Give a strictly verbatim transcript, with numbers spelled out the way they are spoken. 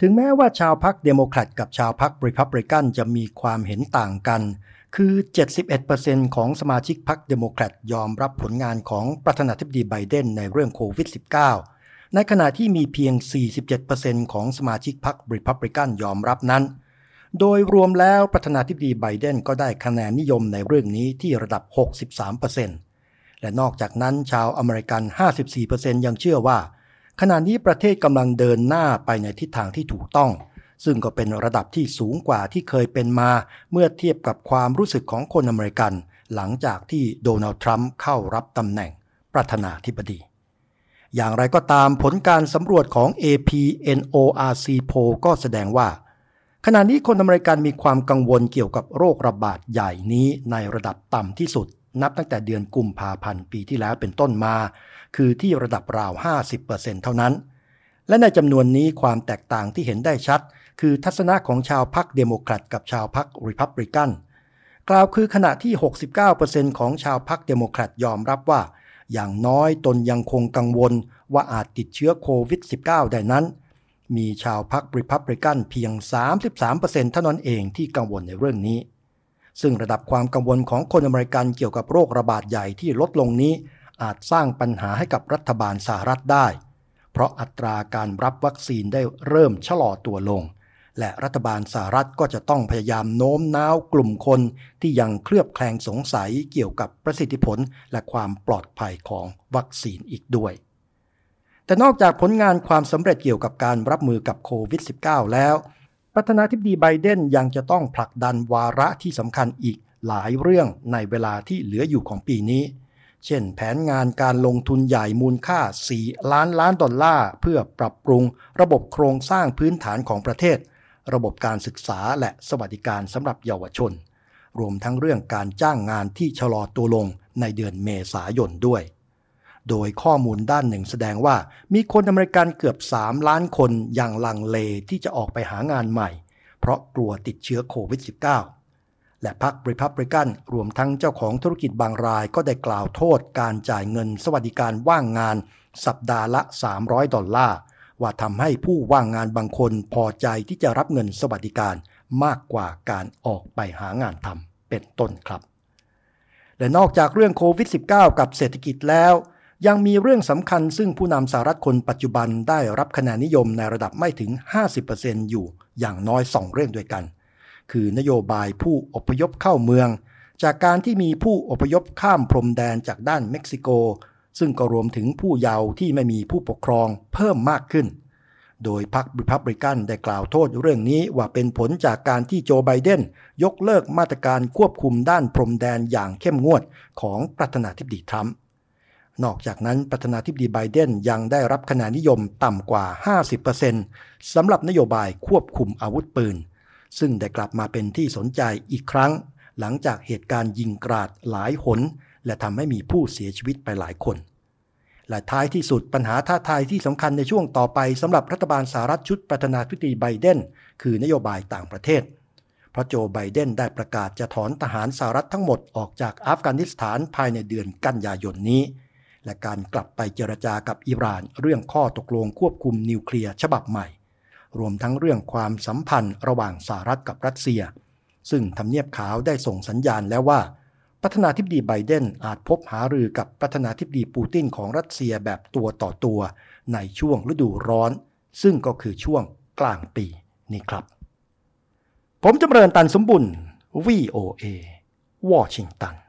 ถึงแม้ว่าชาวพรรคเดโมแครตกับชาวพรรครีพับลิกันจะมีความเห็นต่างกันคือ เจ็ดสิบเอ็ดเปอร์เซ็นต์ ของสมาชิกพรรคเดโมแครตยอมรับผลงานของประธานาธิบดีไบเดนในเรื่องโควิด สิบเก้า ในขณะที่มีเพียง สี่สิบเจ็ดเปอร์เซ็นต์ ของสมาชิกพรรครีพับลิกันยอมรับนั้นโดยรวมแล้วประธานาธิบดีไบเดนก็ได้คะแนนนิยมในเรื่องนี้ที่ระดับ หกสิบสามเปอร์เซ็นต์ และนอกจากนั้นชาวอเมริกัน ห้าสิบสี่เปอร์เซ็นต์ ยังเชื่อว่าขณะนี้ประเทศกำลังเดินหน้าไปในทิศทางที่ถูกต้องซึ่งก็เป็นระดับที่สูงกว่าที่เคยเป็นมาเมื่อเทียบกับความรู้สึกของคนอเมริกันหลังจากที่โดนัลด์ทรัมป์เข้ารับตำแหน่งประธานาธิบดีอย่างไรก็ตามผลการสำรวจของ เอ พี เอ็น โอ อาร์ ซี Poll ก็แสดงว่าขณะนี้คนอเมริกันมีความกังวลเกี่ยวกับโรคระบาดใหญ่นี้ในระดับต่ำที่สุดนับตั้งแต่เดือนกุมภาพันธ์ปีที่แล้วเป็นต้นมาคือที่ระดับราว ห้าสิบเปอร์เซ็นต์ เท่านั้นและในจำนวนนี้ความแตกต่างที่เห็นได้ชัดคือทัศนะของชาวพรรคเดโมแครตกับชาวพรรครีพับลิกันกล่าวคือขณะที่ หกสิบเก้าเปอร์เซ็นต์ ของชาวพรรคเดโมแครตยอมรับว่าอย่างน้อยตนยังคงกังวลว่าอาจติดเชื้อโควิด สิบเก้า ได้นั้นมีชาวพรรครีพับลิกันเพียง สามสิบสามเปอร์เซ็นต์ เท่านั้นเองที่กังวลในเรื่องนี้ซึ่งระดับความกังวลของคนอเมริกันเกี่ยวกับโรคระบาดใหญ่ที่ลดลงนี้อาจสร้างปัญหาให้กับรัฐบาลสหรัฐได้เพราะอัตราการรับวัคซีนได้เริ่มชะลอตัวลงและรัฐบาลสหรัฐก็จะต้องพยายามโน้มน้าวกลุ่มคนที่ยังเคลือบแคลงสงสัยเกี่ยวกับประสิทธิผลและความปลอดภัยของวัคซีนอีกด้วยแต่นอกจากผลงานความสำเร็จเกี่ยวกับการรับมือกับโควิด สิบเก้า แล้วประธานาธิบดีไบเดนยังจะต้องผลักดันวาระที่สำคัญอีกหลายเรื่องในเวลาที่เหลืออยู่ของปีนี้เช่นแผนงานการลงทุนใหญ่มูลค่าสี่ล้านล้านดอลลาร์เพื่อปรับปรุงระบบโครงสร้างพื้นฐานของประเทศระบบการศึกษาและสวัสดิการสำหรับเยาวชนรวมทั้งเรื่องการจ้างงานที่ชะลอตัวลงในเดือนเมษายนด้วยโดยข้อมูลด้านหนึ่งแสดงว่ามีคนอเมริกันเกือบสามล้านคนยังลังเลที่จะออกไปหางานใหม่เพราะกลัวติดเชื้อโควิด สิบเก้า และพรรครีพับลิกันรวมทั้งเจ้าของธุรกิจบางรายก็ได้กล่าวโทษการจ่ายเงินสวัสดิการว่างงานสัปดาห์ละสามร้อยดอลลาร์ว่าทำให้ผู้ว่างงานบางคนพอใจที่จะรับเงินสวัสดิการมากกว่าการออกไปหางานทำเป็นต้นครับและนอกจากเรื่องโควิด สิบเก้า กับเศรษฐกิจแล้วยังมีเรื่องสำคัญซึ่งผู้นำสหรัฐคนปัจจุบันได้รับคะแนนนิยมในระดับไม่ถึง ห้าสิบเปอร์เซ็นต์ อยู่อย่างน้อยสองเรื่องด้วยกันคือนโยบายผู้อพยพเข้าเมืองจากการที่มีผู้อพยพข้ามพรมแดนจากด้านเม็กซิโกซึ่งก็รวมถึงผู้เยาว์ที่ไม่มีผู้ปกครองเพิ่มมากขึ้นโดยพรรครีพับลิกันได้กล่าวโทษเรื่องนี้ว่าเป็นผลจากการที่โจไบเดนยกเลิกมาตรการควบคุมด้านพรมแดนอย่างเข้มงวดของประธานาธิบดีทรัมป์นอกจากนั้นประธานาธิบดีไบเดนยังได้รับคะแนนนิยมต่ำกว่า ห้าสิบเปอร์เซ็นต์ สำหรับนโยบายควบคุมอาวุธปืนซึ่งได้กลับมาเป็นที่สนใจอีกครั้งหลังจากเหตุการณ์ยิงกราดหลายหนและทำให้มีผู้เสียชีวิตไปหลายคนและท้ายที่สุดปัญหาท้าทายที่สำคัญในช่วงต่อไปสำหรับรัฐบาลสหรัฐชุดประธานาธิบดีไบเดนคือนโยบายต่างประเทศเพราะโจไบเดนได้ประกาศจะถอนทหารสหรัฐทั้งหมดออกจากอัฟกานิสถานภายในเดือนกันยายนนี้และการกลับไปเจรจากับอิหร่านเรื่องข้อตกลงควบคุมนิวเคลียร์ฉบับใหม่รวมทั้งเรื่องความสัมพันธ์ระหว่างสหรัฐกับรัสเซียซึ่งทำเนียบขาวได้ส่งสัญญาณแล้วว่าประธานาธิบดีไบเดนอาจพบหารือกับประธานาธิบดีปูตินของรัสเซียแบบตัวต่อตัวในช่วงฤดูร้อนซึ่งก็คือช่วงกลางปีนี้ครับผมจำเริญตันสมบุญ วี โอ เอ วอชิงตัน